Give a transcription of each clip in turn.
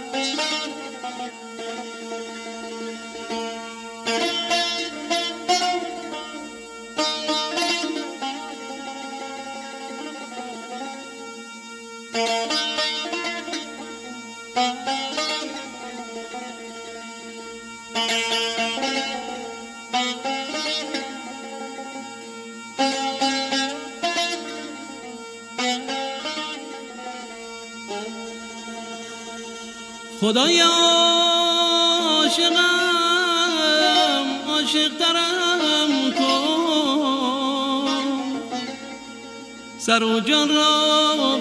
خدایا عاشقم عاشق ترم کن، سر و جان را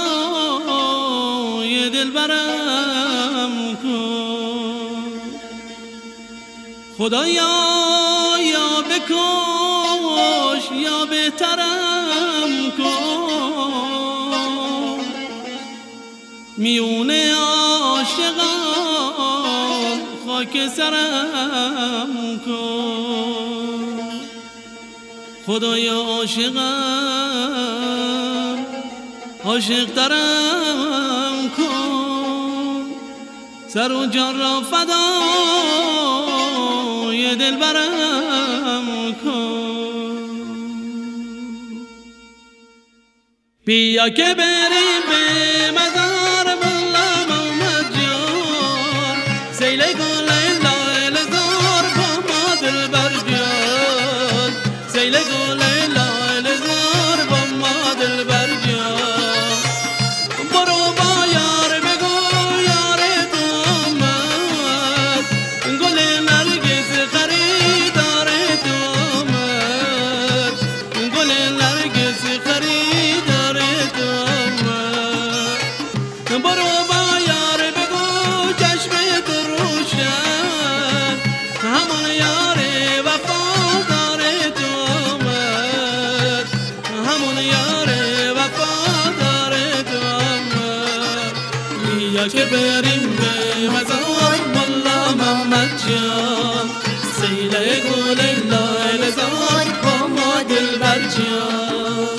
فدای دلبرم کن. خدایا یا بکش یا بهترم کن، میونه عاشقان خاک سرم کن. خدایا عاشقم عاشق ترم کن، سر و جان را فدای دلبرم کن. بیا که بریم به مزار مولا محمد جان، سیل گل لایل زار با ما دلبر جان، سیل گل لایل زار با ما دلبر جان. برو با یار بگو یار تو آمد، گل نرگس خریدار تو آمد، گل نرگس خریدار تو آمد. برو با یار بگو چشم تو روشن، همون یار وفادار تو آمد، همون یار وفادار تو آمد. بیا که بریم به مزار مولا محمد جان، سیل گل لایل زار با ما دلبر جان.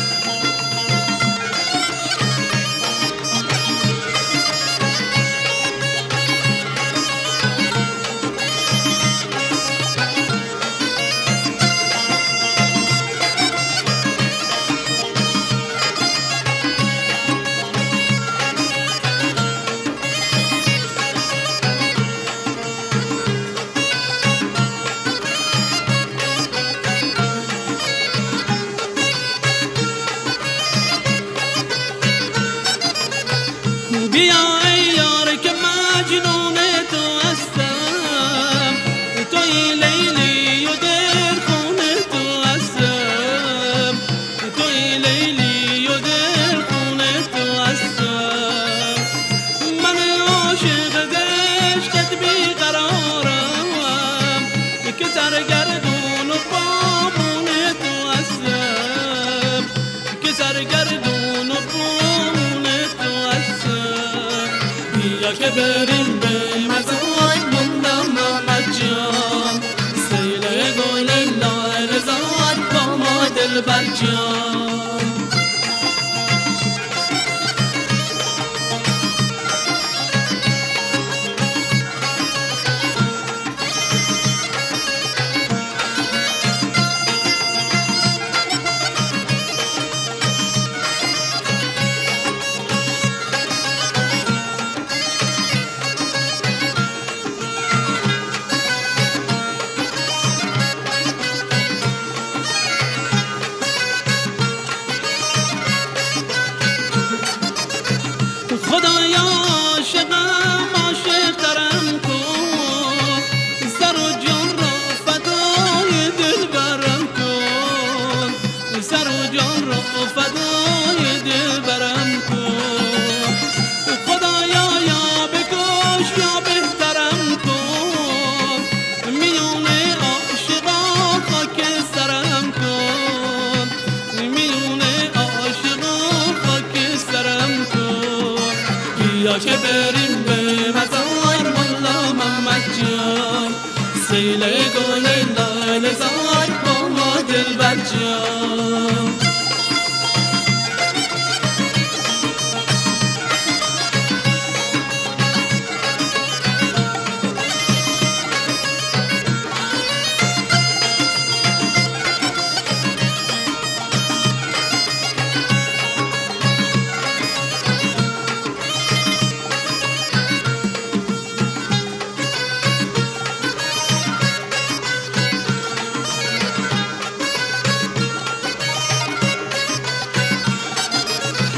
بیا ای یار که مجنون تو هستم، توی لیلی و دل خون تو هستم، توی لیلی و دل خون تو هستم. من عاشق عشقت بیقرارم، که سرگردون و بامون تو هستم، که سرگردون و بامون تو هستم. بیا که بریم به مزار مولا محمد جان، سیل گل لایل زار با ما دلبر جان. خدایا عاشقم عاشق ترم کن، سر و جان را فدای دلبرم کن، سر و جان را فدای دلبرم کن. خدایا یا بکش یا بهترم کن، میونه عاشقان خاک سرم کن، میونه عاشقان خاک سرم کن. بیا که بریم به مزار مولا محمد جان، سیل گل لایل زار با ما دلبر جان.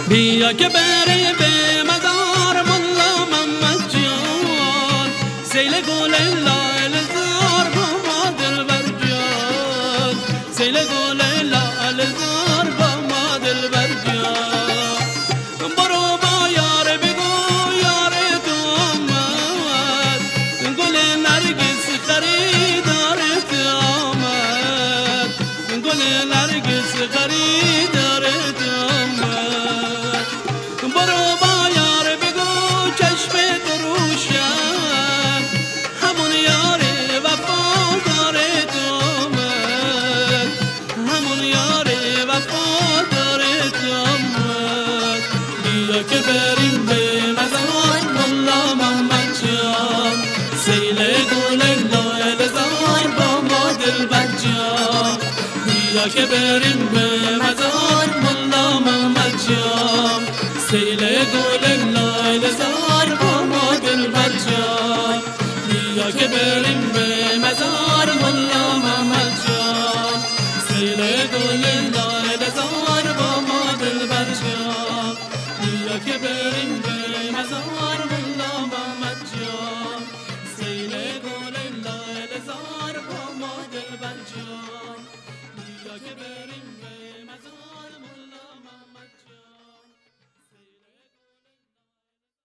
بیا که بری به مزار ملا محمد جان سیل گل لال زار با ما دلبر جان سیل گل لال زار با ما دلبر جان برو با یار بگو یار تو آمد گل نرگس خریدار تو آمد گل نرگس خریدار تو آمد برو با یار بگو چشم تو روشن همون یار وفادار تو آمد همون یار وفادار تو آمد بیا که بریم به مزار ملا محمد جان سیل گل لال زار با ما دلبر جان بیا که بریم به مزار ملا محمد جان سیل گل لال زار با ما دلبر جان بیا که بریم به مزار ملا محمد جان سیل گل لال زار با ما دلبر جان بیا که بریم به مزار ملا محمد جان سیل گل لال زار با ما دلبر جان بیا که